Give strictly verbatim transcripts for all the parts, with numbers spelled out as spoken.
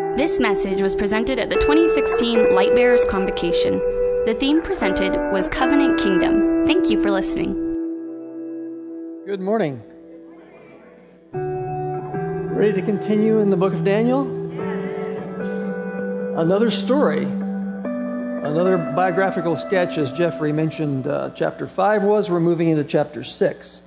This message was presented at the twenty sixteen Lightbearers Convocation. The theme presented was Covenant Kingdom. Thank you for listening. Good morning. Ready to continue in the book of Daniel? Another story. Another biographical sketch, as Jeffrey mentioned, uh, chapter five was. We're moving into chapter six.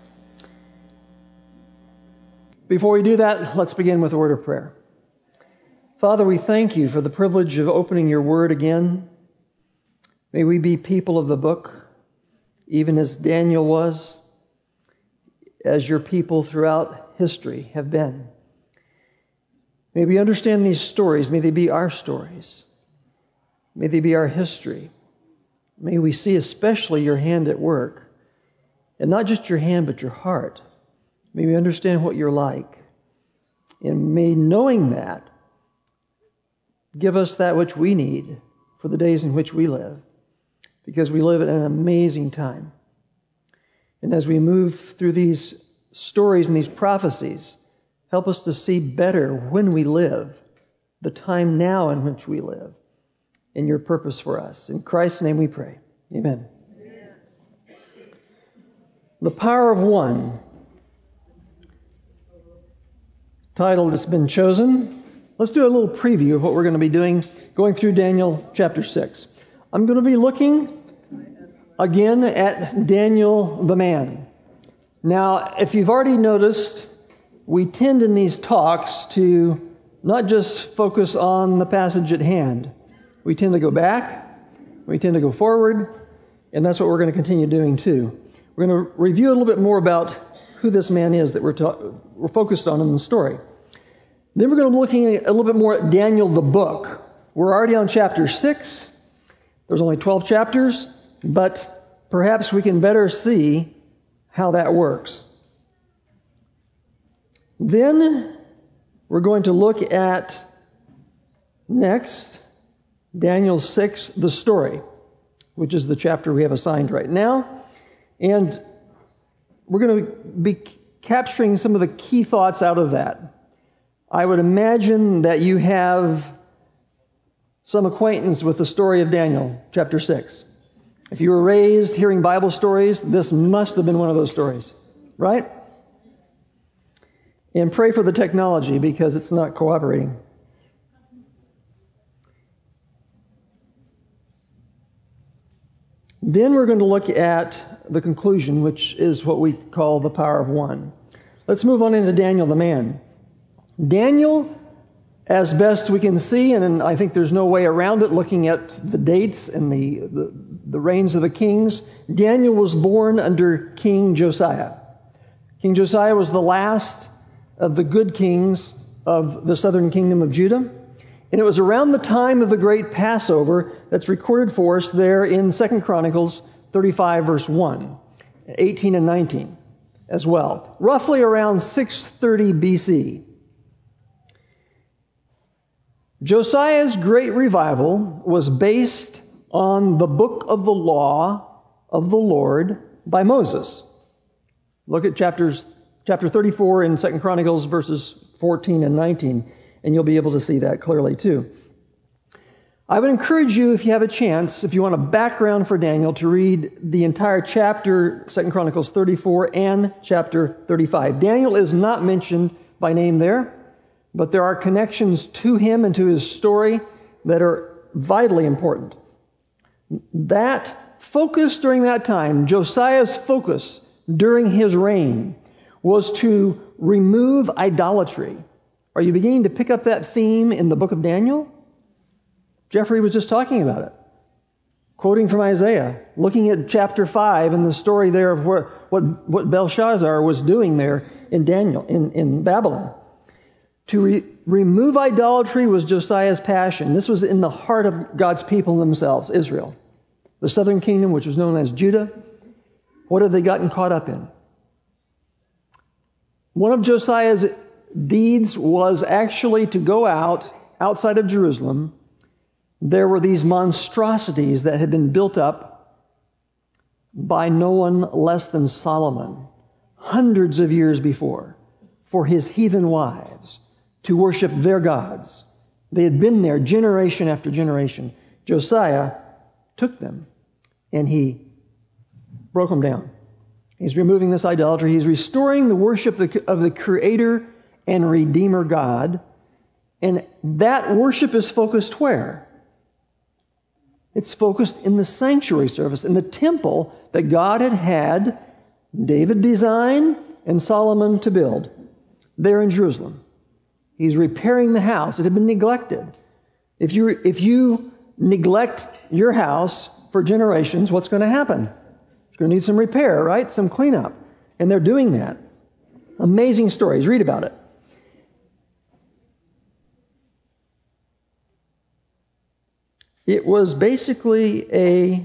Before we do that, let's begin with a word of prayer. Father, we thank you for the privilege of opening your word again. May we be people of the book, even as Daniel was, as your people throughout history have been. May we understand these stories. May they be our stories. May they be our history. May we see especially your hand at work. And not just your hand, but your heart. May we understand what you're like. And may knowing that, give us that which we need for the days in which we live. Because we live in an amazing time. And as we move through these stories and these prophecies, help us to see better when we live, the time now in which we live, and your purpose for us. In Christ's name we pray. Amen. Amen. The Power of One. Title that's been chosen. Let's do a little preview of what we're going to be doing, going through Daniel chapter six. I'm going to be looking again at Daniel the man. Now, if you've already noticed, we tend in these talks to not just focus on the passage at hand. We tend to go back, we tend to go forward, and that's what we're going to continue doing too. We're going to review a little bit more about who this man is that we're, ta- we're focused on in the story. Then we're going to be looking a little bit more at Daniel the book. We're already on chapter six. There's only twelve chapters, but perhaps we can better see how that works. Then we're going to look at next Daniel six, the story, which is the chapter we have assigned right now. And we're going to be capturing some of the key thoughts out of that. I would imagine that you have some acquaintance with the story of Daniel, chapter six. If you were raised hearing Bible stories, this must have been one of those stories, right? And pray for the technology because it's not cooperating. Then we're going to look at the conclusion, which is what we call the power of one. Let's move on into Daniel the man. Daniel, as best we can see, and I think there's no way around it looking at the dates and the, the, the reigns of the kings, Daniel was born under King Josiah. King Josiah was the last of the good kings of the southern kingdom of Judah. And it was around the time of the great Passover that's recorded for us there in Second Chronicles thirty-five, verse one, eighteen and nineteen as well. Roughly around six thirty B C. Josiah's great revival was based on the book of the law of the Lord by Moses. Look at chapters, chapter thirty-four in Second Chronicles, verses fourteen and nineteen, and you'll be able to see that clearly too. I would encourage you, if you have a chance, if you want a background for Daniel, to read the entire chapter, Second Chronicles thirty-four and chapter thirty-five. Daniel is not mentioned by name there, but there are connections to him and to his story that are vitally important. That focus during that time, Josiah's focus during his reign, was to remove idolatry. Are you beginning to pick up that theme in the book of Daniel? Jeffrey was just talking about it, quoting from Isaiah, looking at chapter five and the story there of where, what, what Belshazzar was doing there in Daniel, in, in Babylon. To re- remove idolatry was Josiah's passion. This was in the heart of God's people themselves, Israel. The southern kingdom, which was known as Judah. What have they gotten caught up in? One of Josiah's deeds was actually to go out, outside of Jerusalem. There were these monstrosities that had been built up by no one less than Solomon, hundreds of years before, for his heathen wives to worship their gods They had been there generation after generation. Josiah took them and he broke them down. He's removing this idolatry. He's restoring the worship of the, of the Creator and Redeemer God. And that worship is focused where? It's focused in the sanctuary service, in the temple that God had had David design and Solomon to build there in Jerusalem. He's repairing the house. It had been neglected. If you, if you neglect your house for generations, what's going to happen? It's going to need some repair, right? Some cleanup. And they're doing that. Amazing stories. Read about it. It was basically a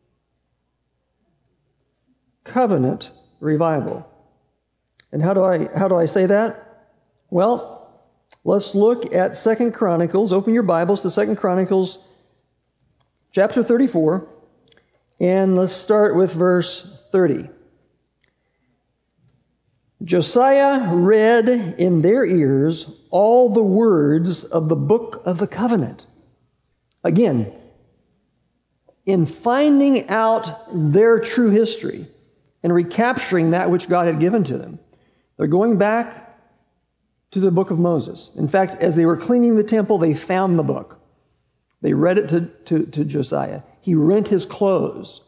covenant revival. And how do I how do I say that? Well, let's look at Second Chronicles. Open your Bibles to Second Chronicles chapter thirty-four, and let's start with verse thirty. Josiah read in their ears all the words of the book of the covenant. Again, in finding out their true history and recapturing that which God had given to them, they're going back to the book of Moses. In fact, as they were cleaning the temple, they found the book. They read it to, to, to Josiah. He rent his clothes.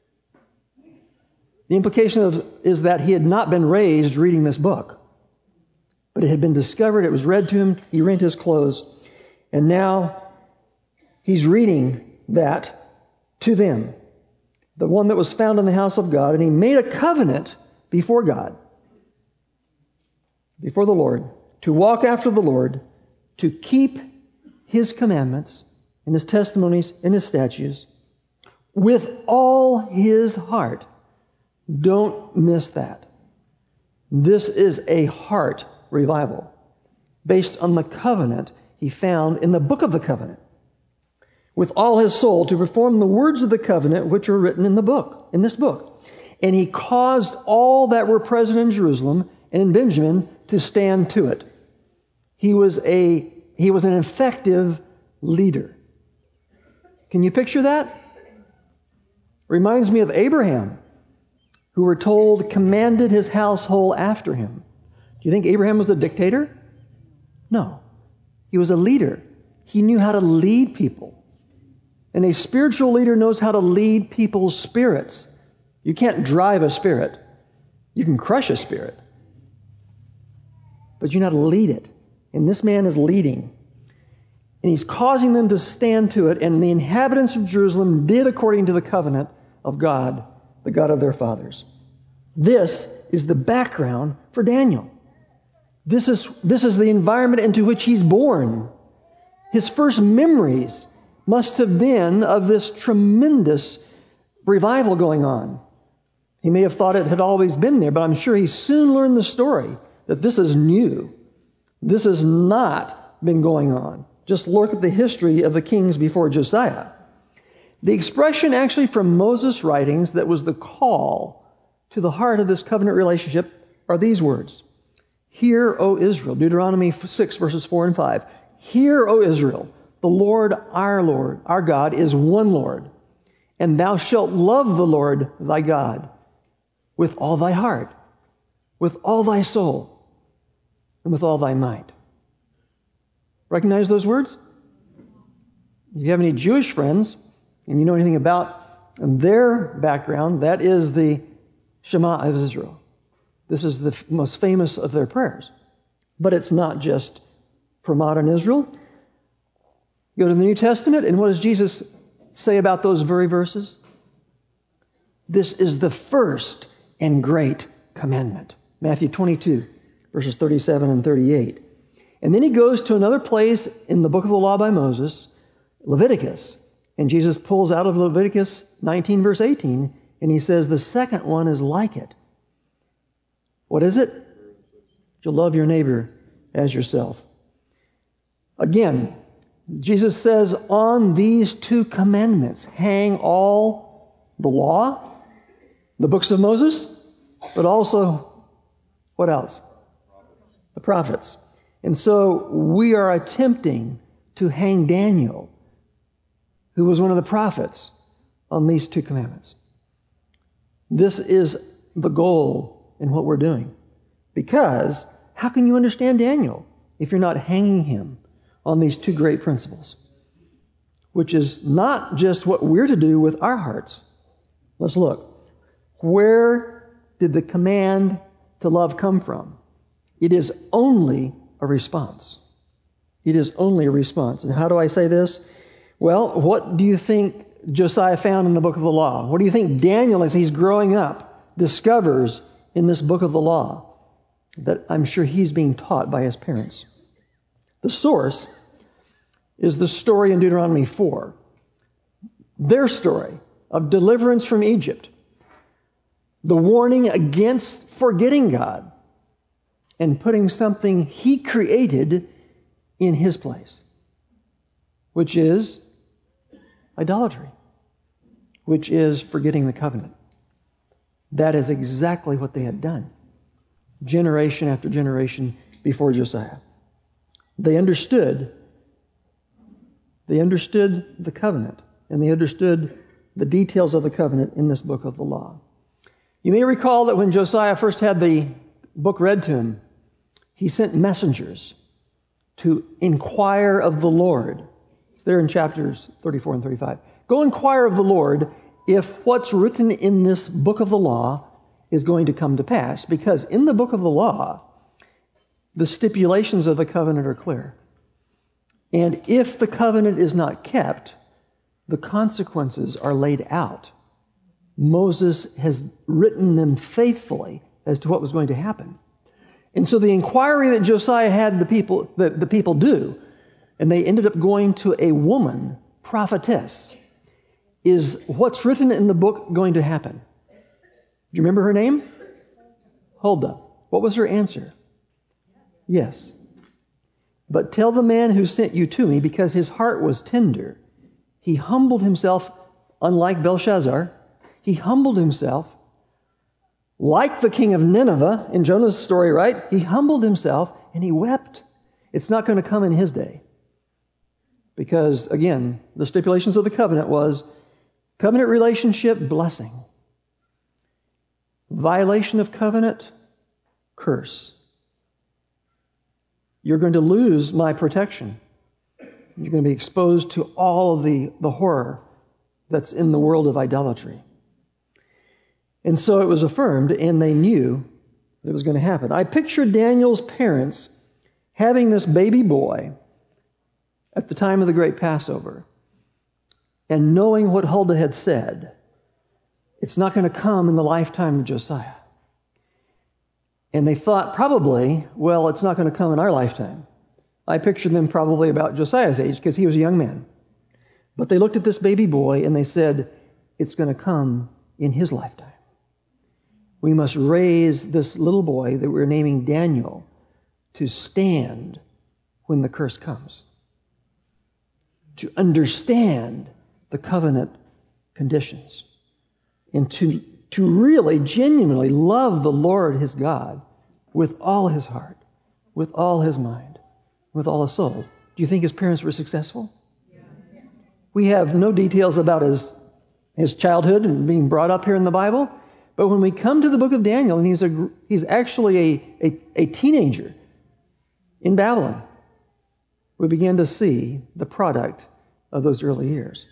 The implication of, is that he had not been raised reading this book, but it had been discovered, it was read to him, he rent his clothes, and now he's reading that to them, the one that was found in the house of God, and he made a covenant before God, before the Lord, to walk after the Lord, to keep his commandments and his testimonies and his statutes with all his heart. Don't miss that. This is a heart revival based on the covenant he found in the book of the covenant, with all his soul, to perform the words of the covenant which are written in the book, in this book. And he caused all that were present in Jerusalem and in Benjamin to stand to it. He was a he was an effective leader. Can you picture that? Reminds me of Abraham, who we're told commanded his household after him. Do you think Abraham was a dictator? No. He was a leader. He knew how to lead people. And a spiritual leader knows how to lead people's spirits. You can't drive a spirit. You can crush a spirit. But you know how to lead it. And this man is leading. And he's causing them to stand to it. And the inhabitants of Jerusalem did according to the covenant of God, the God of their fathers. This is the background for Daniel. This is, this is the environment into which he's born. His first memories must have been of this tremendous revival going on. He may have thought it had always been there, but I'm sure he soon learned the story that this is new. This has not been going on. Just look at the history of the kings before Josiah. The expression actually from Moses' writings that was the call to the heart of this covenant relationship are these words. Hear, O Israel, Deuteronomy six, verses four and five. Hear, O Israel, the Lord, our Lord, our God, is one Lord, and thou shalt love the Lord thy God with all thy heart, with all thy soul, and with all thy might. Recognize those words? If you have any Jewish friends, and you know anything about their background, that is the Shema of Israel. This is the most famous of their prayers. But it's not just for modern Israel. Go to the New Testament, and what does Jesus say about those very verses? This is the first and great commandment. Matthew twenty-two, verses thirty-seven and thirty-eight. And then he goes to another place in the book of the law by Moses, Leviticus. And Jesus pulls out of Leviticus nineteen, verse eighteen, and he says the second one is like it. What is it? You'll love your neighbor as yourself. Again, Jesus says, on these two commandments hang all the law, the books of Moses, but also, what else? The prophets. And so we are attempting to hang Daniel, who was one of the prophets, on these two commandments. This is the goal in what we're doing. Because how can you understand Daniel if you're not hanging him on these two great principles? Which is not just what we're to do with our hearts. Let's look. Where did the command to love come from? It is only a response. It is only a response. And how do I say this? Well, what do you think Josiah found in the book of the law? What do you think Daniel, as he's growing up, discovers in this book of the law that I'm sure he's being taught by his parents? The source is the story in Deuteronomy four. Their story of deliverance from Egypt. The warning against forgetting God and putting something he created in his place, which is idolatry, which is forgetting the covenant. That is exactly what they had done, generation after generation before Josiah. They understood, they understood the covenant, and they understood the details of the covenant in this book of the law. You may recall that when Josiah first had the book read to him, he sent messengers to inquire of the Lord. It's there in chapters thirty-four and thirty-five. Go inquire of the Lord if what's written in this book of the law is going to come to pass. Because in the book of the law, the stipulations of the covenant are clear. And if the covenant is not kept, the consequences are laid out. Moses has written them faithfully as to what was going to happen. And so the inquiry that Josiah had the people, the, the people do, and they ended up going to a woman, prophetess, is what's written in the book going to happen? Do you remember her name? Huldah. What was her answer? Yes. But tell the man who sent you to me, because his heart was tender. He humbled himself, unlike Belshazzar. He humbled himself, like the king of Nineveh in Jonah's story, right? He humbled himself and he wept. It's not going to come in his day. Because, again, the stipulations of the covenant was covenant relationship, blessing. Violation of covenant, curse. You're going to lose my protection. You're going to be exposed to all of the, the horror that's in the world of idolatry. And so it was affirmed, and they knew it was going to happen. I pictured Daniel's parents having this baby boy at the time of the great Passover and knowing what Huldah had said. It's not going to come in the lifetime of Josiah. And they thought probably, well, it's not going to come in our lifetime. I pictured them probably about Josiah's age because he was a young man. But they looked at this baby boy and they said, it's going to come in his lifetime. We must raise this little boy that we're naming Daniel to stand when the curse comes, to understand the covenant conditions, and to, to really genuinely love the Lord his God with all his heart, with all his mind, with all his soul. Do you think his parents were successful? Yeah. We have no details about his, his childhood and being brought up here in the Bible. But when we come to the book of Daniel, and he's a, he's actually a, a, a teenager in Babylon, we begin to see the product of those early years.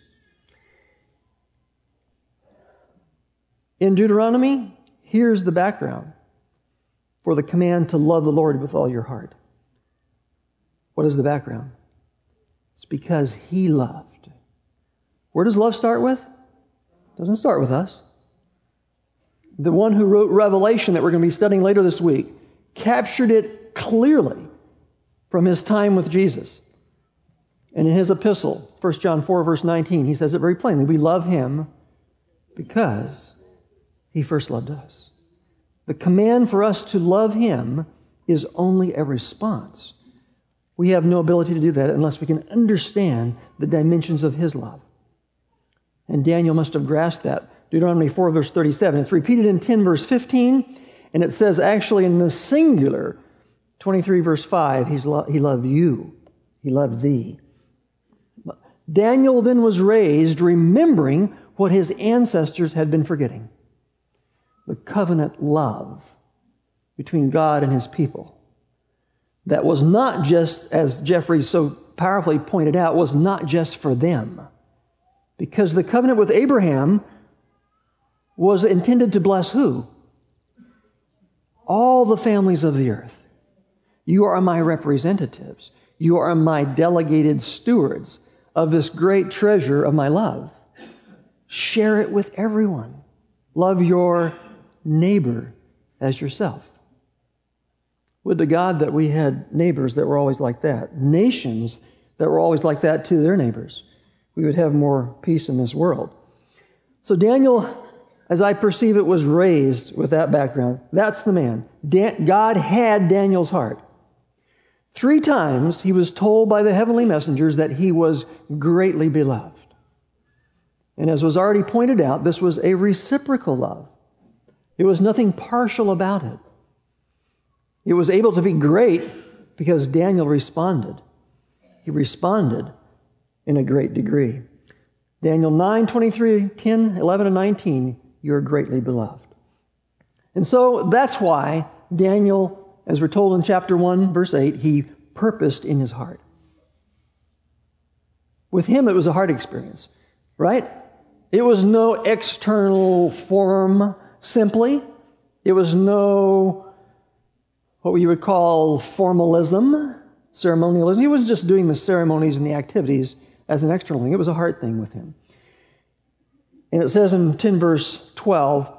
In Deuteronomy, here's the background for the command to love the Lord with all your heart. What is the background? It's because he loved. Where does love start with? It doesn't start with us. The one who wrote Revelation that we're going to be studying later this week captured it clearly from his time with Jesus. And in his epistle, First John four, verse nineteen, he says it very plainly. We love him because he first loved us. The command for us to love him is only a response. We have no ability to do that unless we can understand the dimensions of his love. And Daniel must have grasped that. Deuteronomy four, verse thirty-seven. It's repeated in ten, verse fifteen, and it says actually in the singular, twenty-three, verse five, he's lo- he loved you. He loved thee. Daniel then was raised remembering what his ancestors had been forgetting. The covenant love between God and his people. That was not just, as Jeffrey so powerfully pointed out, was not just for them. Because the covenant with Abraham was intended to bless who? All the families of the earth. You are my representatives. You are my delegated stewards of this great treasure of my love. Share it with everyone. Love your neighbor as yourself. Would to God that we had neighbors that were always like that. Nations that were always like that to their neighbors. We would have more peace in this world. So Daniel, as I perceive it, was raised with that background. That's the man. Dan- God had Daniel's heart. Three times he was told by the heavenly messengers that he was greatly beloved. And as was already pointed out, this was a reciprocal love. There was nothing partial about it. It was able to be great because Daniel responded. He responded in a great degree. Daniel nine, twenty-three, ten, eleven, and nineteen, you're greatly beloved. And so that's why Daniel, as we're told in chapter one, verse eight, he purposed in his heart. With him, it was a heart experience, right? It was no external form simply. It was no what we would call formalism, ceremonialism. He wasn't just doing the ceremonies and the activities as an external thing. It was a heart thing with him. And it says in ten verse twelve,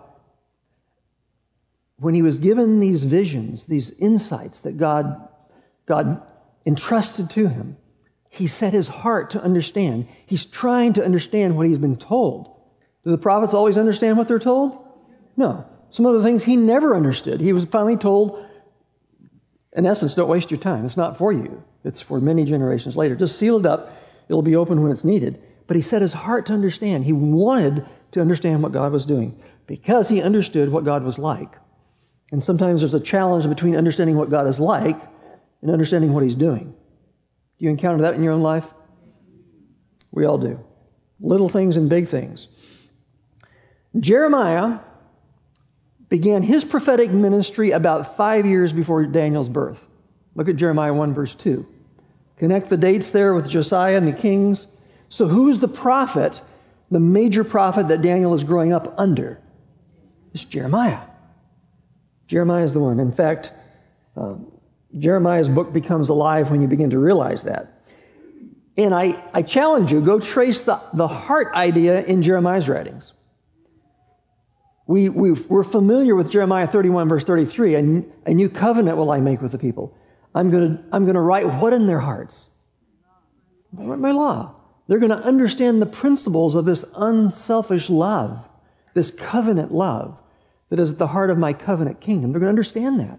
when he was given these visions, these insights that God, God entrusted to him, he set his heart to understand. He's trying to understand what he's been told. Do the prophets always understand what they're told? No. Some of the things he never understood. He was finally told, in essence, don't waste your time. It's not for you. It's for many generations later. Just seal it up. It'll be open when it's needed. But he set his heart to understand. He wanted to understand what God was doing because he understood what God was like. And sometimes there's a challenge between understanding what God is like and understanding what he's doing. Do you encounter that in your own life? We all do. Little things and big things. Jeremiah began his prophetic ministry about five years before Daniel's birth. Look at Jeremiah one, verse two. Connect the dates there with Josiah and the kings. So who's the prophet, the major prophet that Daniel is growing up under? It's Jeremiah. Jeremiah is the one. In fact, uh, Jeremiah's book becomes alive when you begin to realize that. And I, I challenge you, go trace the, the heart idea in Jeremiah's writings. We, we've, we're familiar with Jeremiah thirty-one, verse thirty-three. A, a new covenant will I make with the people. I'm going to I'm going to write what in their hearts? I write my law. They're going to understand the principles of this unselfish love, this covenant love that is at the heart of my covenant kingdom. They're going to understand that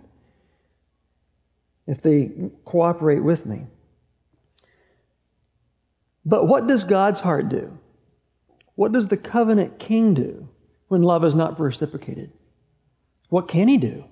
if they cooperate with me. But what does God's heart do? What does the covenant king do when love is not reciprocated? What can he do?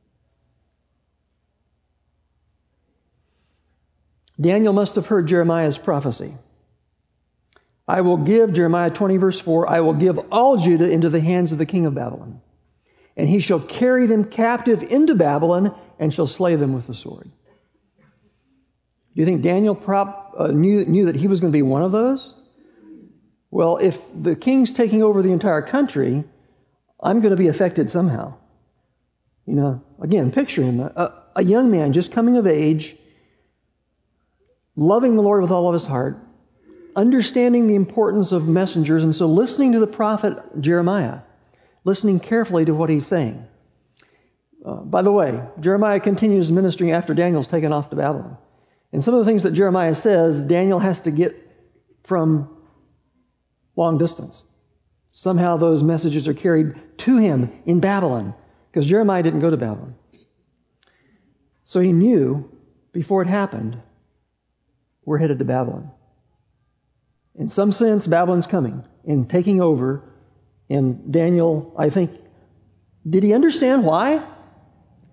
Daniel must have heard Jeremiah's prophecy. I will give, Jeremiah twenty, verse four, I will give all Judah into the hands of the king of Babylon, and he shall carry them captive into Babylon and shall slay them with the sword. Do you think Daniel prop, uh, knew, knew that he was going to be one of those? Well, if the king's taking over the entire country, I'm going to be affected somehow. You know, again, picture him, a, a young man just coming of age, loving the Lord with all of his heart, understanding the importance of messengers, and so listening to the prophet Jeremiah, listening carefully to what he's saying. Uh, by the way, Jeremiah continues ministering after Daniel's taken off to Babylon. And some of the things that Jeremiah says, Daniel has to get from long distance. Somehow those messages are carried to him in Babylon, because Jeremiah didn't go to Babylon. So he knew before it happened, we're headed to Babylon. In some sense, Babylon's coming and taking over. And Daniel, I think, did he understand why?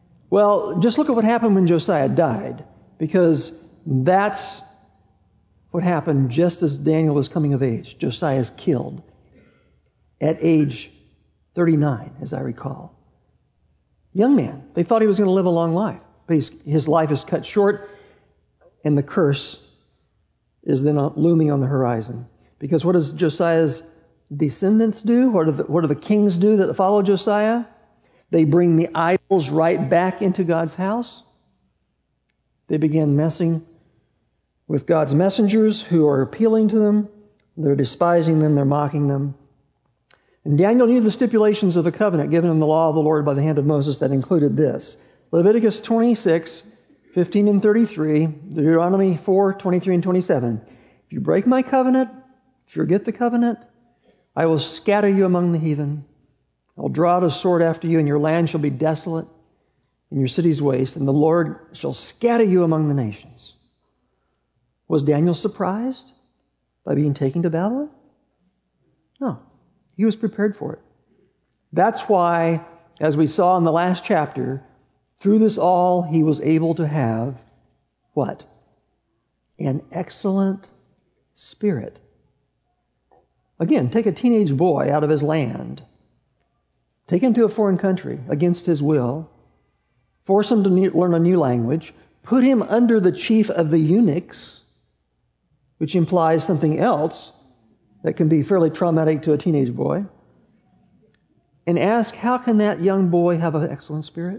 Well, just look at what happened when Josiah died, because that's what happened just as Daniel was coming of age. Josiah is killed at age thirty-nine, as I recall. Young man. They thought he was going to live a long life. But his, his life is cut short, and the curse is then looming on the horizon. Because what does Josiah's descendants do? What do the, what do the kings do that follow Josiah? They bring the idols right back into God's house. They begin messing with God's messengers who are appealing to them. They're despising them. They're mocking them. And Daniel knew the stipulations of the covenant given in the law of the Lord by the hand of Moses that included this. Leviticus twenty-six, fifteen and thirty-three, Deuteronomy four, twenty-three and twenty-seven. If you break my covenant, if you forget the covenant, I will scatter you among the heathen. I will draw out a sword after you, and your land shall be desolate, and your cities waste, and the Lord shall scatter you among the nations. Was Daniel surprised by being taken to Babylon? No. He was prepared for it. That's why, as we saw in the last chapter, through this all, he was able to have what? An excellent spirit. Again, take a teenage boy out of his land, take him to a foreign country against his will, force him to learn a new language, put him under the chief of the eunuchs, which implies something else that can be fairly traumatic to a teenage boy, and ask, how can that young boy have an excellent spirit?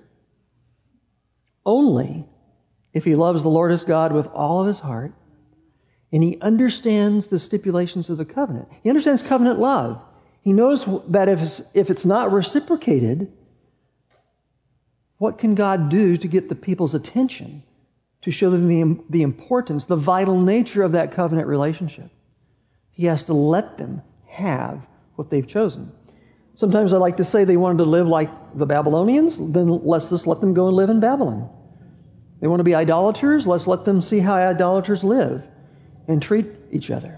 Only if he loves the Lord his God with all of his heart, and he understands the stipulations of the covenant. He understands covenant love. He knows that if it's, if it's not reciprocated, what can God do to get the people's attention, to show them the, the importance, the vital nature of that covenant relationship? He has to let them have what they've chosen. Sometimes I like to say they wanted to live like the Babylonians, then let's just let them go and live in Babylon. They want to be idolaters, let's let them see how idolaters live and treat each other.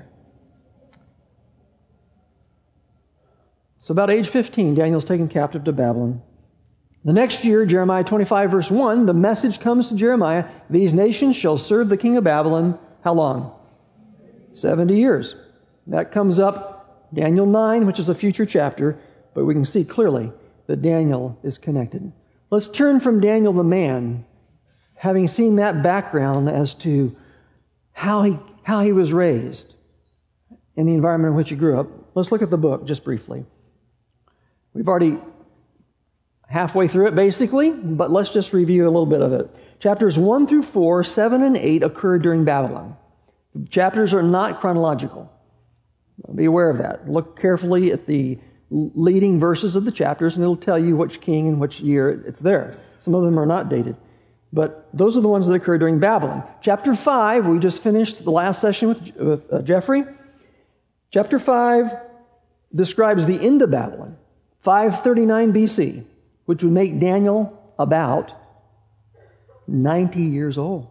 So about age fifteen, Daniel's taken captive to Babylon. The next year, Jeremiah twenty-five, verse one, the message comes to Jeremiah, these nations shall serve the king of Babylon, how long? seventy years. That comes up, Daniel nine, which is a future chapter, but we can see clearly that Daniel is connected. Let's turn from Daniel the man, having seen that background as to how he, how he was raised in the environment in which he grew up. Let's look at the book just briefly. We've already halfway through it, basically, but let's just review a little bit of it. Chapters one through four, seven and eight occurred during Babylon. The chapters are not chronological. Be aware of that. Look carefully at the leading verses of the chapters, and it'll tell you which king and which year it's there. Some of them are not dated. But those are the ones that occurred during Babylon. Chapter five, we just finished the last session with, with uh, Jeffrey. Chapter five describes the end of Babylon, five thirty-nine B C, which would make Daniel about ninety years old.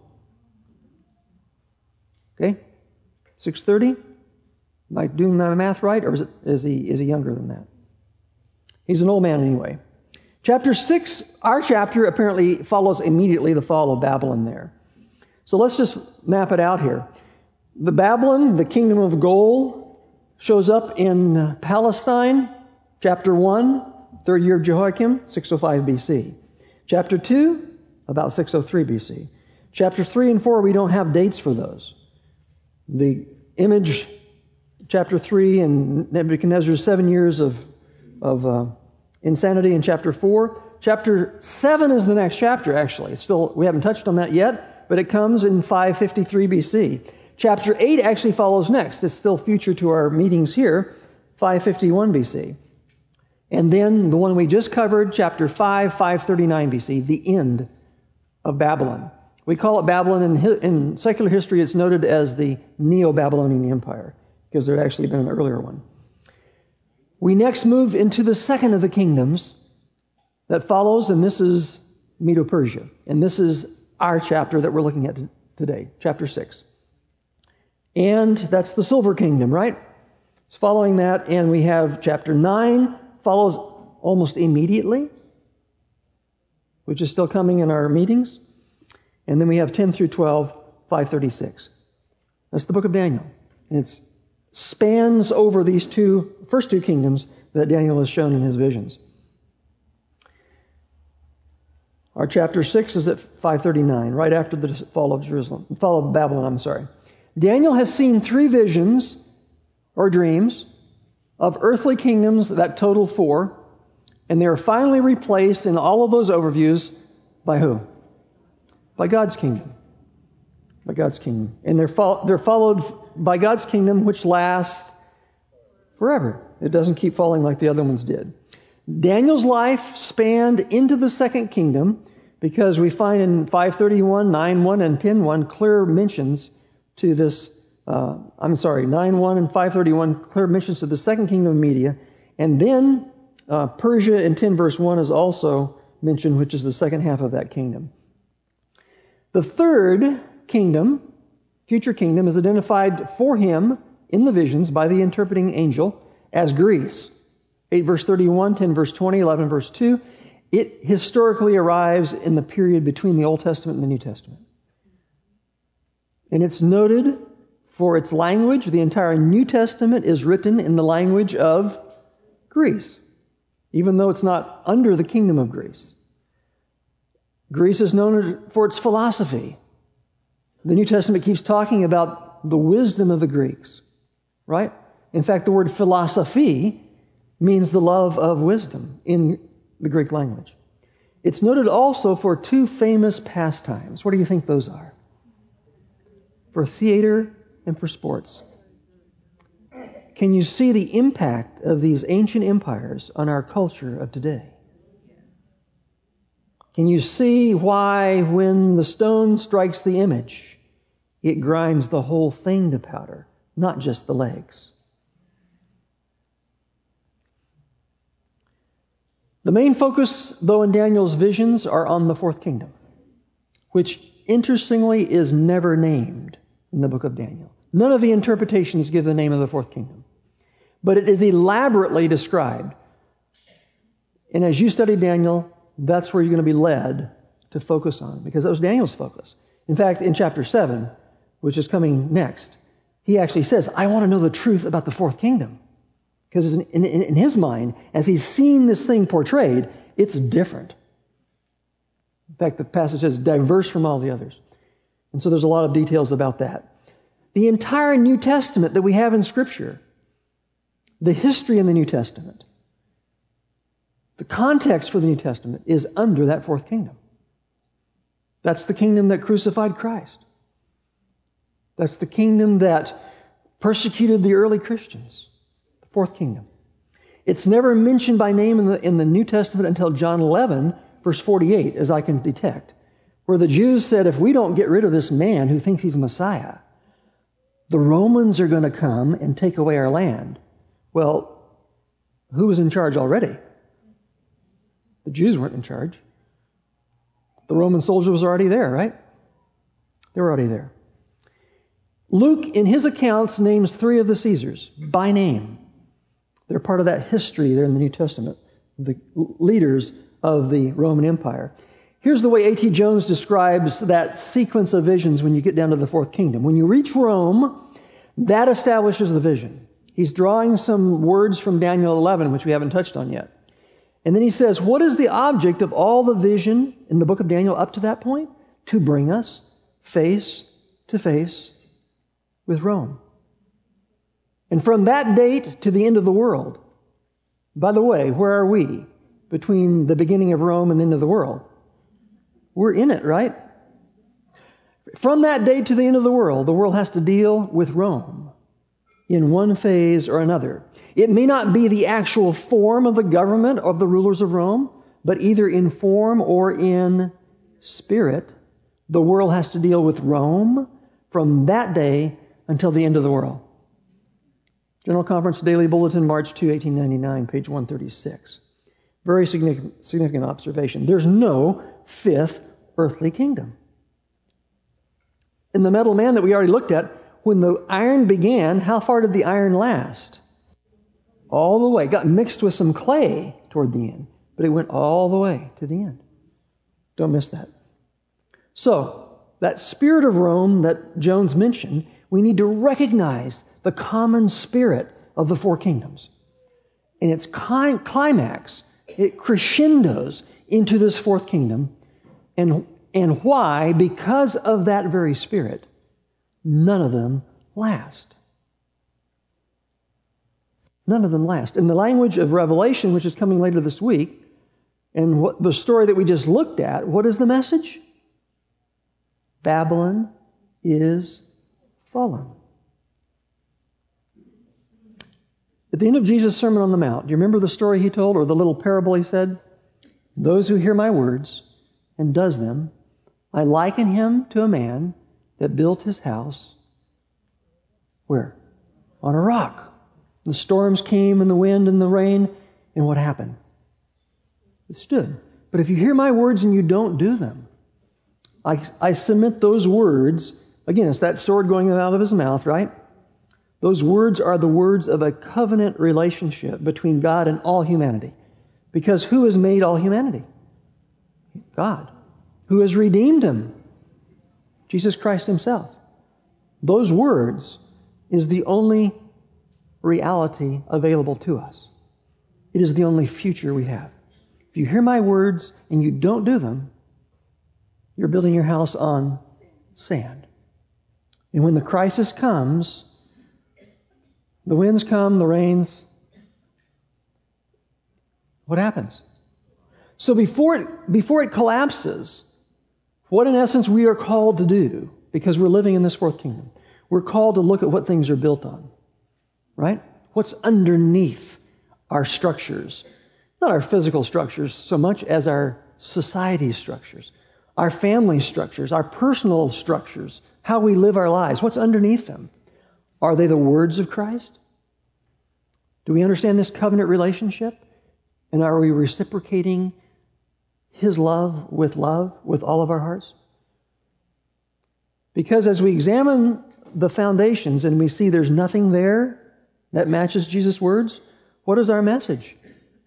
Okay? six thirty? Am I doing my math right, or is, it, is, he, is he younger than that? He's an old man anyway. Chapter six, our chapter apparently follows immediately the fall of Babylon there. So let's just map it out here. The Babylon, the kingdom of gold, shows up in Palestine, chapter one, third year of Jehoiakim, six oh five B C. Chapter two, about six oh three B C. Chapter three and four, we don't have dates for those. The image, chapter three, and Nebuchadnezzar's seven years of, of uh, insanity in chapter four. Chapter seven is the next chapter, actually. It's still, we haven't touched on that yet, but it comes in five fifty-three B C. Chapter eight actually follows next. It's still future to our meetings here, five fifty-one B C. And then the one we just covered, chapter five, five thirty-nine B C, the end of Babylon. We call it Babylon. In, in secular history, it's noted as the Neo-Babylonian Empire, because there had actually been an earlier one. We next move into the second of the kingdoms that follows, and this is Medo-Persia. And this is our chapter that we're looking at today, chapter six. And that's the Silver Kingdom, right? It's following that, and we have chapter nine, follows almost immediately, which is still coming in our meetings. And then we have ten through twelve, five thirty-six. That's the book of Daniel. And it spans over these two, first two kingdoms that Daniel has shown in his visions. Our chapter six is at five thirty-nine, right after the fall of Jerusalem, fall of Babylon, I'm sorry. Daniel has seen three visions or dreams of earthly kingdoms that total four, and they are finally replaced in all of those overviews by who? By God's kingdom. By God's kingdom. And they're, fo- they're followed by God's kingdom, which lasts forever. It doesn't keep falling like the other ones did. Daniel's life spanned into the second kingdom because we find in five thirty-one, nine one, and ten one clear mentions to this, uh, I'm sorry, nine one and five thirty-one clear mentions to the second kingdom of Media. And then uh, Persia in ten verse one is also mentioned, which is the second half of that kingdom. The third kingdom, future kingdom, is identified for him in the visions by the interpreting angel as Greece. eight verse thirty-one, ten verse twenty, eleven verse two. It historically arrives in the period between the Old Testament and the New Testament. And it's noted for its language. The entire New Testament is written in the language of Greece, even though it's not under the kingdom of Greece. Greece is known for its philosophy. The New Testament keeps talking about the wisdom of the Greeks, right? In fact, the word philosophy means the love of wisdom in the Greek language. It's noted also for two famous pastimes. What do you think those are? For theater and for sports. Can you see the impact of these ancient empires on our culture of today? Can you see why when the stone strikes the image, it grinds the whole thing to powder, not just the legs? The main focus, though, in Daniel's visions are on the fourth kingdom, which interestingly is never named in the book of Daniel. None of the interpretations give the name of the fourth kingdom, but it is elaborately described. And as you study Daniel, that's where you're going to be led to focus on, because that was Daniel's focus. In fact, in chapter seven, which is coming next, he actually says, I want to know the truth about the fourth kingdom. Because in, in, in his mind, as he's seen this thing portrayed, it's different. In fact, the passage says diverse from all the others. And so there's a lot of details about that. The entire New Testament that we have in Scripture, the history in the New Testament, the context for the New Testament is under that fourth kingdom. That's the kingdom that crucified Christ. That's the kingdom that persecuted the early Christians. Fourth kingdom. It's never mentioned by name in the, in the New Testament until John eleven, verse forty-eight, as I can detect, where the Jews said, if we don't get rid of this man who thinks he's Messiah, the Romans are going to come and take away our land. Well, who was in charge already? The Jews weren't in charge. The Roman soldier was already there, right? They were already there. Luke, in his accounts, names three of the Caesars by name. They're part of that history there in the New Testament, the leaders of the Roman Empire. Here's the way A T Jones describes that sequence of visions when you get down to the fourth kingdom. When you reach Rome, that establishes the vision. He's drawing some words from Daniel eleven, which we haven't touched on yet. And then he says, what is the object of all the vision in the book of Daniel up to that point? To bring us face to face with Rome. And from that date to the end of the world, by the way, where are we between the beginning of Rome and the end of the world? We're in it, right? From that date to the end of the world, the world has to deal with Rome in one phase or another. It may not be the actual form of the government of the rulers of Rome, but either in form or in spirit, the world has to deal with Rome from that day until the end of the world. General Conference Daily Bulletin, March second, eighteen ninety-nine, page one thirty-six. Very significant, significant observation. There's no fifth earthly kingdom. In the metal man that we already looked at, when the iron began, how far did the iron last? All the way. It got mixed with some clay toward the end, but it went all the way to the end. Don't miss that. So, that spirit of Rome that Jones mentioned, We need to recognize the common spirit of the four kingdoms. And its climax, it crescendos into this fourth kingdom. And, and why? Because of that very spirit, none of them last. None of them last. In the language of Revelation, which is coming later this week, and what the story that we just looked at, what is the message? Babylon is fallen. At the end of Jesus' Sermon on the Mount, do you remember the story he told, or the little parable he said? Those who hear my words and does them, I liken him to a man that built his house, where? On a rock. The storms came and the wind and the rain, and what happened? It stood. But if you hear my words and you don't do them, I, I submit those words, again, it's that sword going out of his mouth, right? Those words are the words of a covenant relationship between God and all humanity. Because who has made all humanity? God. Who has redeemed him? Jesus Christ himself. Those words is the only reality available to us. It is the only future we have. If you hear my words and you don't do them, you're building your house on sand. And when the crisis comes, the winds come, the rains, what happens? So before it, before it collapses, what in essence we are called to do, because we're living in this fourth kingdom, we're called to look at what things are built on, right? What's underneath our structures? Not our physical structures so much as our society structures, our family structures, our personal structures, how we live our lives. What's underneath them? Are they the words of Christ? Do we understand this covenant relationship? And are we reciprocating His love with love with all of our hearts? Because as we examine the foundations and we see there's nothing there that matches Jesus' words, what is our message?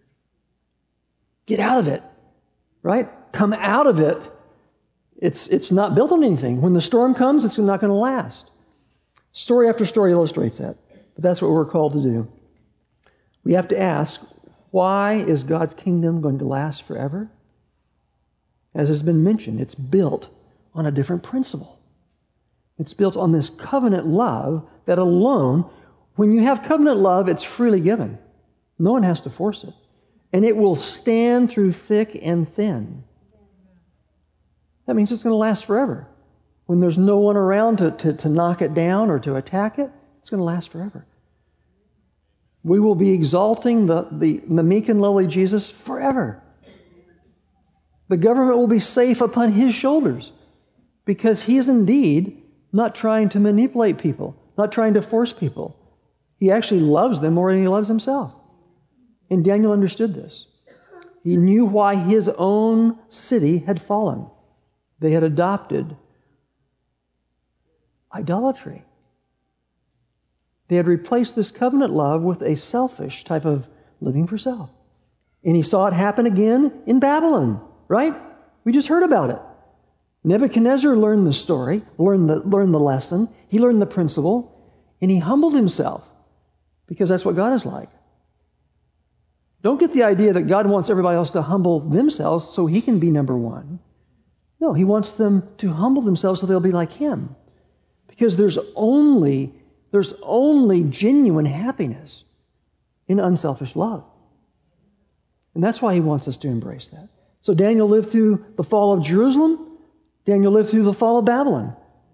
Get out of it, right? Come out of it. It's, it's not built on anything. When the storm comes, it's not going to last. Story after story illustrates that. But that's what we're called to do. We have to ask, why is God's kingdom going to last forever? As has been mentioned, it's built on a different principle. It's built on this covenant love that alone, when you have covenant love, it's freely given. No one has to force it. And it will stand through thick and thin. That means it's going to last forever. When there's no one around to, to, to knock it down or to attack it, it's going to last forever. We will be exalting the, the, the meek and lowly Jesus forever. The government will be safe upon His shoulders because He is indeed not trying to manipulate people, not trying to force people. He actually loves them more than He loves Himself. And Daniel understood this. He knew why his own city had fallen. They had adopted idolatry. They had replaced this covenant love with a selfish type of living for self. And he saw it happen again in Babylon, right? We just heard about it. Nebuchadnezzar learned the story, learned the, learned the lesson. He learned the principle, and he humbled himself because that's what God is like. Don't get the idea that God wants everybody else to humble themselves so He can be number one. No, He wants them to humble themselves so they'll be like Him. Because there's only, there's only genuine happiness in unselfish love. And that's why He wants us to embrace that. So Daniel lived through the fall of Jerusalem. Daniel lived through the fall of Babylon.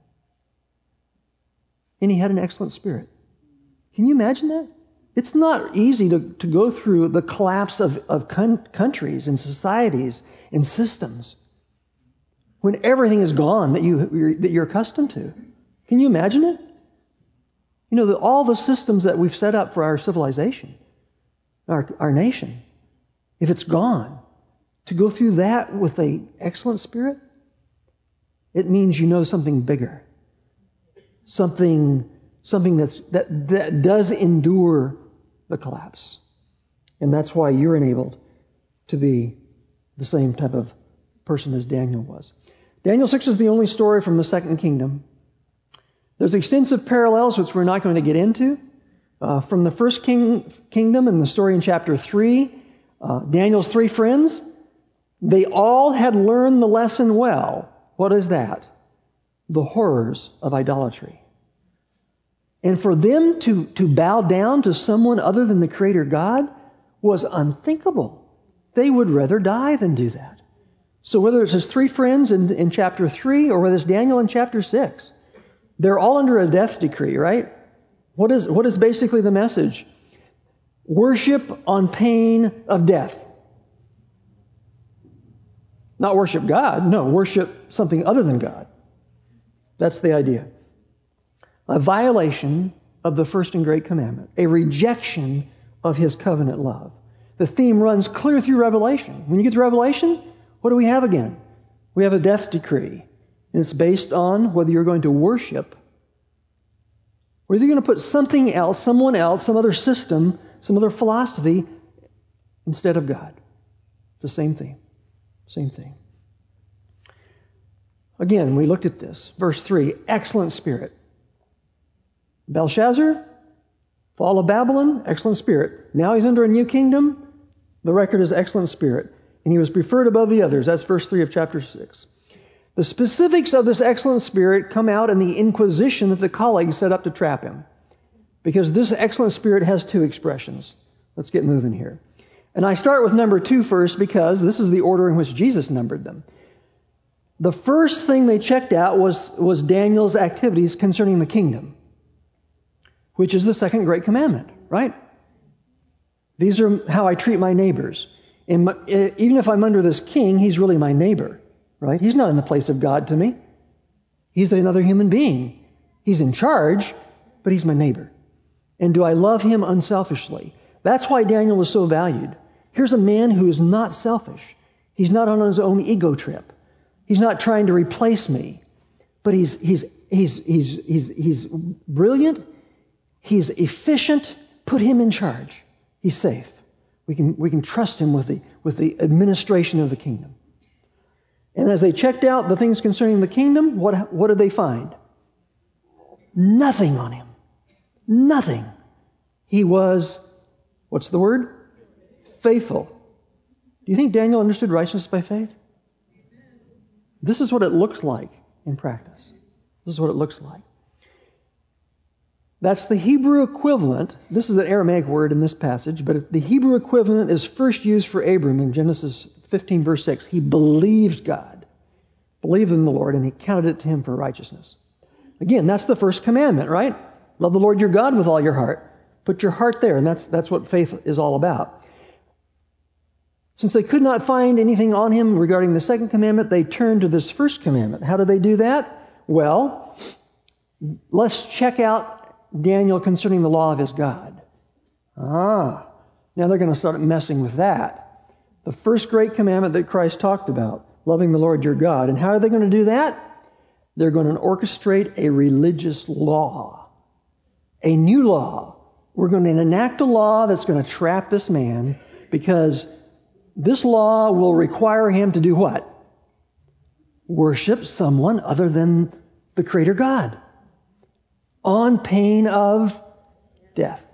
And he had an excellent spirit. Can you imagine that? It's not easy to, to go through the collapse of, of con- countries and societies and systems when everything is gone that, you, you're, that you're accustomed to. Can you imagine it? You know, the, all the systems that we've set up for our civilization, our, our nation, if it's gone, to go through that with an excellent spirit, it means you know something bigger, something, something that's, that, that does endure the collapse. And that's why you're enabled to be the same type of person as Daniel was. Daniel six is the only story from the second kingdom There's extensive parallels, which we're not going to get into. Uh, from the first king, kingdom and the story in chapter three, uh, Daniel's three friends, they all had learned the lesson well. What is that? The horrors of idolatry. And for them to, to bow down to someone other than the Creator God was unthinkable. They would rather die than do that. So whether it's his three friends in, in chapter three or whether it's Daniel in chapter six, they're all under a death decree, right? What is, what is basically the message? Worship on pain of death. Not worship God, no, worship something other than God. That's the idea. A violation of the first and great commandment, a rejection of his covenant love. The theme runs clear through Revelation. When you get to Revelation, what do we have again? We have a death decree. And it's based on whether you're going to worship, whether you're going to put something else, someone else, some other system, some other philosophy instead of God. It's the same thing. Same thing. Again, we looked at this. Verse three, excellent spirit. Belshazzar, fall of Babylon, excellent spirit. Now he's under a new kingdom. The record is excellent spirit. And he was preferred above the others. That's verse three of chapter six. The specifics of this excellent spirit come out in the inquisition that the colleagues set up to trap him. Because this excellent spirit has two expressions. Let's get moving here. And I start with number two first because this is the order in which Jesus numbered them. The first thing they checked out was, was Daniel's activities concerning the kingdom, which is the second great commandment, right? These are how I treat my neighbors. And my, even if I'm under this king, he's really my neighbor, right? He's not in the place of God to me. He's another human being. He's in charge, but he's my neighbor. And do I love him unselfishly? That's why Daniel was so valued. Here's a man who is not selfish. He's not on his own ego trip. He's not trying to replace me. But he's he's he's he's he's he's brilliant. He's efficient. Put him in charge. He's safe. We can we can trust him with the with the administration of the kingdom. And as they checked out the things concerning the kingdom, what what did they find? Nothing on him. Nothing. He was, what's the word? Faithful. Do you think Daniel understood righteousness by faith? This is what it looks like in practice. This is what it looks like. That's the Hebrew equivalent. This is an Aramaic word in this passage, but the Hebrew equivalent is first used for Abram in Genesis fifteen, verse six. He believed God, believed in the Lord, and he counted it to him for righteousness. Again, that's the first commandment, right? Love the Lord your God with all your heart. Put your heart there, and that's, that's what faith is all about. Since they could not find anything on him regarding the second commandment, they turned to this first commandment. How did they do that? Well, let's check out Daniel concerning the law of his God. Ah, now they're going to start messing with that. The first great commandment that Christ talked about, loving the Lord your God. And how are they going to do that? They're going to orchestrate a religious law, a new law. We're going to enact a law that's going to trap this man because this law will require him to do what? Worship someone other than the Creator God on pain of death.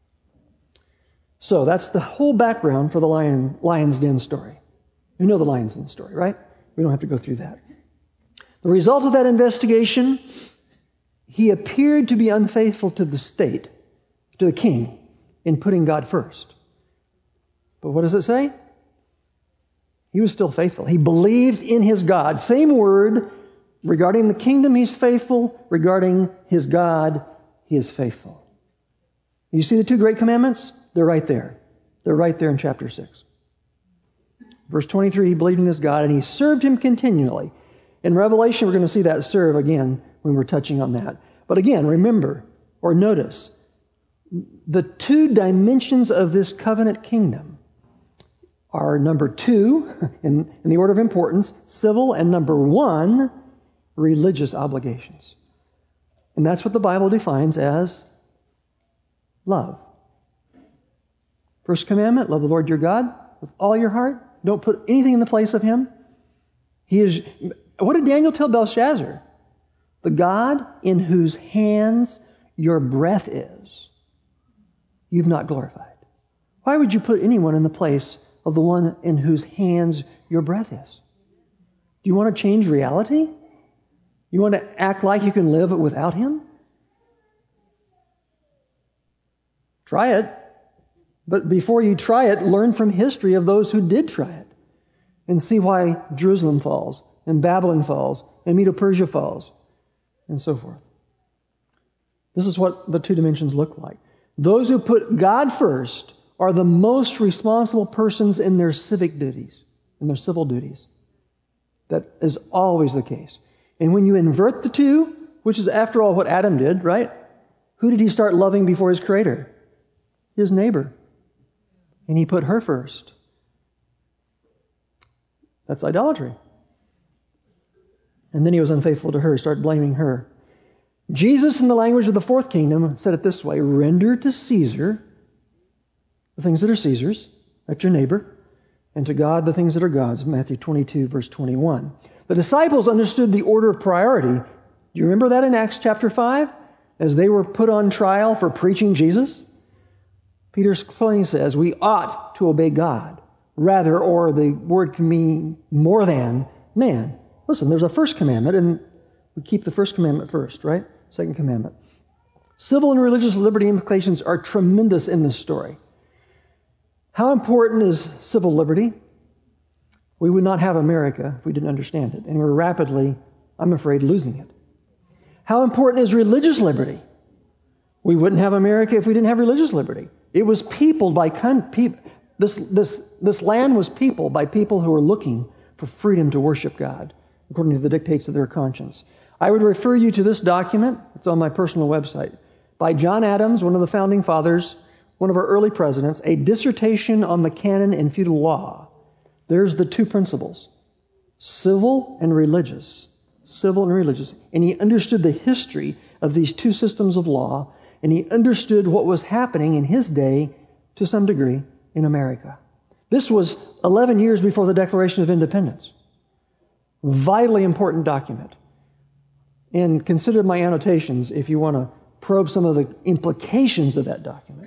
So that's the whole background for the lion, Lion's Den story. You know the Lion's Den story, right? We don't have to go through that. The result of that investigation, he appeared to be unfaithful to the state, to the king, in putting God first. But what does it say? He was still faithful. He believed in his God. Same word. Regarding the kingdom, he's faithful. Regarding his God, he is faithful. You see the two great commandments? They're right there. They're right there in chapter six. Verse twenty-three, he believed in his God and he served him continually. In Revelation, we're going to see that serve again when we're touching on that. But again, remember or notice, the two dimensions of this covenant kingdom are number two, in, in the order of importance, civil, and number one, religious obligations. And that's what the Bible defines as love. First commandment, love the Lord your God with all your heart. Don't put anything in the place of him. He is. What did Daniel tell Belshazzar? the God in whose hands your breath is, you've not glorified. Why would you put anyone in the place of the one in whose hands your breath is? Do you want to change reality? You want to act like you can live without Him? Try it. But before you try it, learn from history of those who did try it and see why Jerusalem falls and Babylon falls and Medo-Persia falls and so forth. This is what the two dimensions look like. Those who put God first are the most responsible persons in their civic duties, in their civil duties. That is always the case. And when you invert the two, which is after all what Adam did, right? Who did he start loving before his Creator? His neighbor. And he put her first. That's idolatry. And then he was unfaithful to her, started blaming her. Jesus, in the language of the fourth kingdom, said it this way: render to Caesar the things that are Caesar's, that's your neighbor, and to God the things that are God's, Matthew twenty-two, verse twenty-one. The disciples understood the order of priority. Do you remember that in Acts chapter five? As they were put on trial for preaching Jesus? Peter plainly says, we ought to obey God, rather, or the word can mean more than man. Listen, there's a first commandment, and we keep the first commandment first, right? Second commandment. Civil and religious liberty implications are tremendous in this story. How important is civil liberty? We would not have America if we didn't understand it, and we're rapidly, I'm afraid, losing it. How important is religious liberty? We wouldn't have America if we didn't have religious liberty. It was peopled by con- pe- this this this land was peopled by people who were looking for freedom to worship God according to the dictates of their conscience. I would refer you to this document. It's on my personal website by John Adams, one of the founding fathers, one of our early presidents, a dissertation on the canon and feudal law. There's the two principles: civil and religious. Civil and religious. And he understood the history of these two systems of law, and he understood what was happening in his day, to some degree, in America. This was eleven years before the Declaration of Independence. Vitally important document. And consider my annotations if you want to probe some of the implications of that document.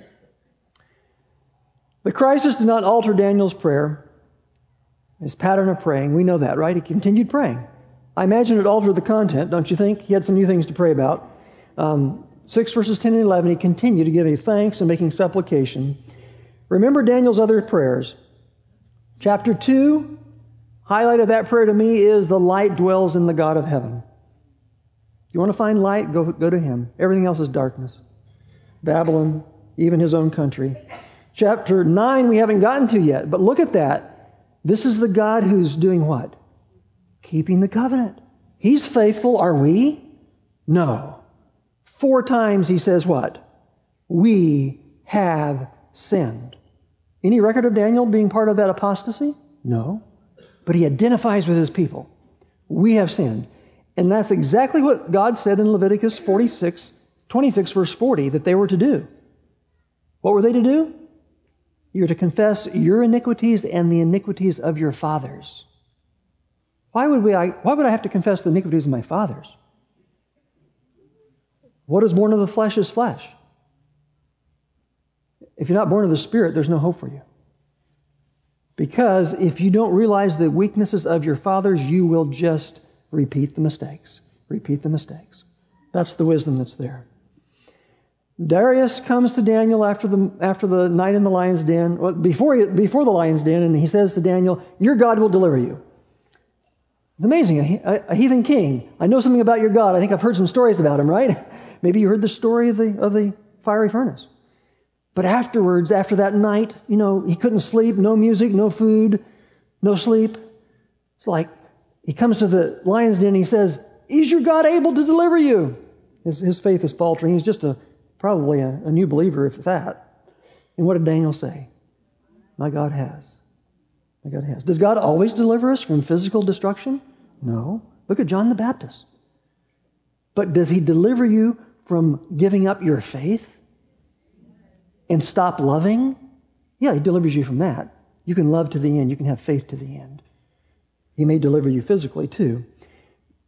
The crisis did not alter Daniel's prayer, his pattern of praying. We know that, right? He continued praying. I imagine it altered the content, don't you think? He had some new things to pray about. Um, six verses ten and eleven, he continued to give thanks and making supplication. Remember Daniel's other prayers. Chapter two, highlight of that prayer to me is the light dwells in the God of heaven. You want to find light? Go, go to him. Everything else is darkness. Babylon, even his own country. Chapter nine we haven't gotten to yet, but look at that. This is the God who's doing what? Keeping the covenant. He's faithful. Are we? No. Four times he says what? We have sinned. Any record of Daniel being part of that apostasy? No. But he identifies with his people. We have sinned. And that's exactly what God said in Leviticus forty-six, twenty-six, verse forty, that they were to do. What were they to do? You're to confess your iniquities and the iniquities of your fathers. Why would we? I, why would I have to confess the iniquities of my fathers? What is born of the flesh is flesh. If you're not born of the Spirit, there's no hope for you. Because if you don't realize the weaknesses of your fathers, you will just repeat the mistakes. Repeat the mistakes. That's the wisdom that's there. Darius comes to Daniel after the after the night in the lion's den, well, before before the lion's den, and he says to Daniel, "Your God will deliver you." It's amazing, a, a heathen king. I know something about your God. I think I've heard some stories about him, right? Maybe you heard the story of the of the fiery furnace. But afterwards, after that night, you know, he couldn't sleep, no music, no food, no sleep. It's like he comes to the lion's den, he says, "Is your God able to deliver you?" His, his faith is faltering. He's just a probably a, a new believer, if that. And what did Daniel say? My God has. My God has. Does God always deliver us from physical destruction? No. Look at John the Baptist. But does he deliver you from giving up your faith and stop loving? Yeah, he delivers you from that. You can love to the end. You can have faith to the end. He may deliver you physically too.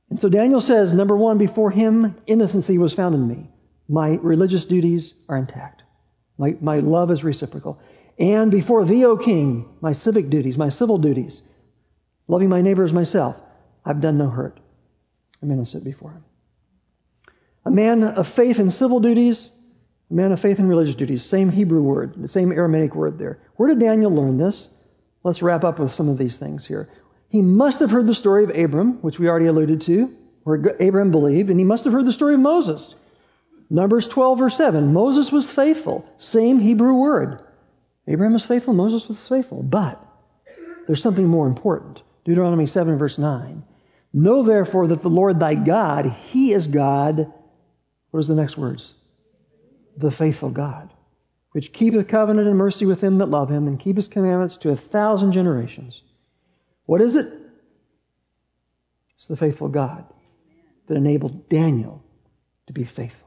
And so Daniel says, number one, before him, innocency was found in me. My religious duties are intact. My, my love is reciprocal. And before thee, O king, my civic duties, my civil duties, loving my neighbor as myself, I've done no hurt. I'm innocent before him. A man of faith in civil duties, a man of faith in religious duties, same Hebrew word, the same Aramaic word there. Where did Daniel learn this? Let's wrap up with some of these things here. He must have heard the story of Abram, which we already alluded to, where Abraham believed, and he must have heard the story of Moses. Numbers twelve, verse seven, Moses was faithful, same Hebrew word. Abraham was faithful, Moses was faithful, but there's something more important. Deuteronomy seven, verse nine. Know therefore that the Lord thy God, he is God. What is the next words? The faithful God, which keepeth covenant and mercy with them that love him and keep his commandments to a thousand generations. What is it? It's the faithful God that enabled Daniel to be faithful.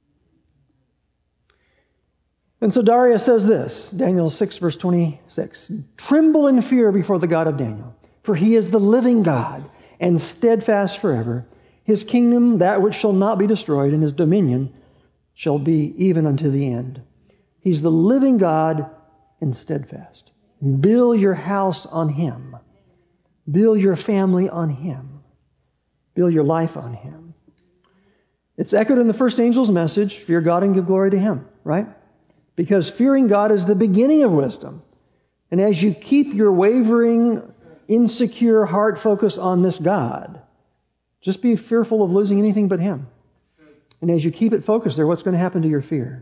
And so Darius says this, Daniel six, verse twenty-six, tremble in fear before the God of Daniel, for he is the living God and steadfast forever. His kingdom, that which shall not be destroyed, and his dominion shall be even unto the end. He's the living God and steadfast. Build your house on him. Build your family on him. Build your life on him. It's echoed in the first angel's message, fear God and give glory to him, right? Because fearing God is the beginning of wisdom. And as you keep your wavering, insecure heart focused on this God, just be fearful of losing anything but him. And as you keep it focused there, what's going to happen to your fear?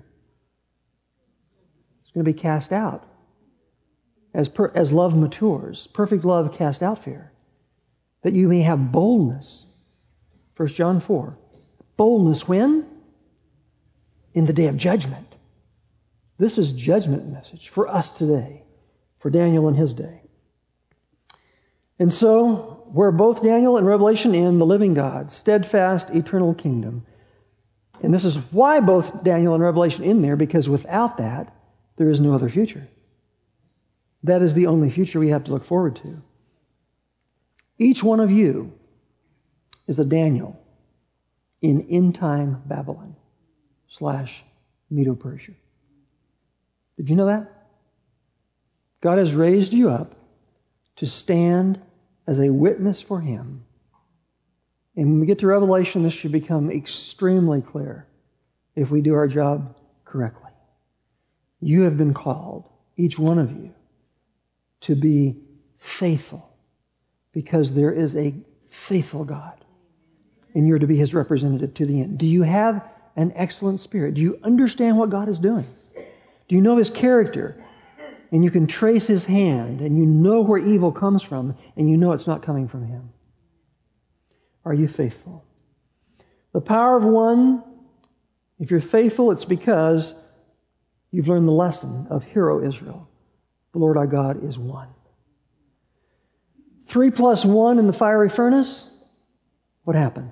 It's going to be cast out. As, per, as love matures, perfect love casts out fear. That you may have boldness. First John four. Boldness when? In the day of judgment. This is judgment message for us today, for Daniel in his day. And so, where both Daniel and Revelation end, the living God, steadfast, eternal kingdom. And this is why both Daniel and Revelation end there, because without that, there is no other future. That is the only future we have to look forward to. Each one of you is a Daniel in end-time Babylon slash Medo-Persia. Did you know that? God has raised you up to stand as a witness for him. And when we get to Revelation, this should become extremely clear if we do our job correctly. You have been called, each one of you, to be faithful because there is a faithful God and you're to be his representative to the end. Do you have an excellent spirit? Do you understand what God is doing? Do you know his character? And you can trace his hand, and you know where evil comes from, and you know it's not coming from him. Are you faithful? The power of one, if you're faithful, it's because you've learned the lesson of Hero Israel. The Lord our God is one. Three plus one in the fiery furnace, what happened?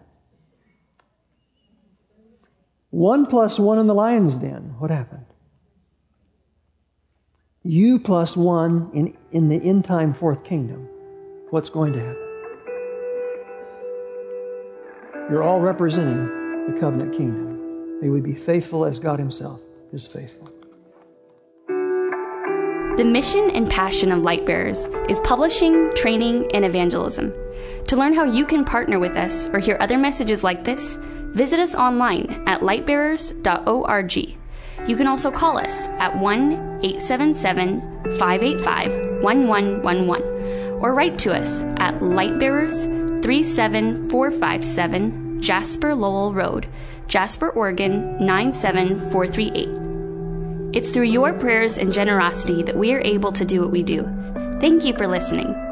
One plus one in the lion's den, what happened? You plus one in, in the end-time fourth kingdom. What's going to happen? You're all representing the covenant kingdom. May we be faithful as God himself is faithful. The mission and passion of Lightbearers is publishing, training, and evangelism. To learn how you can partner with us or hear other messages like this, visit us online at lightbearers dot org. You can also call us at one eight seven seven, five eight five, one one one one or write to us at Lightbearers, three seven four five seven Jasper Lowell Road, Jasper, Oregon nine seven four three eight. It's through your prayers and generosity that we are able to do what we do. Thank you for listening.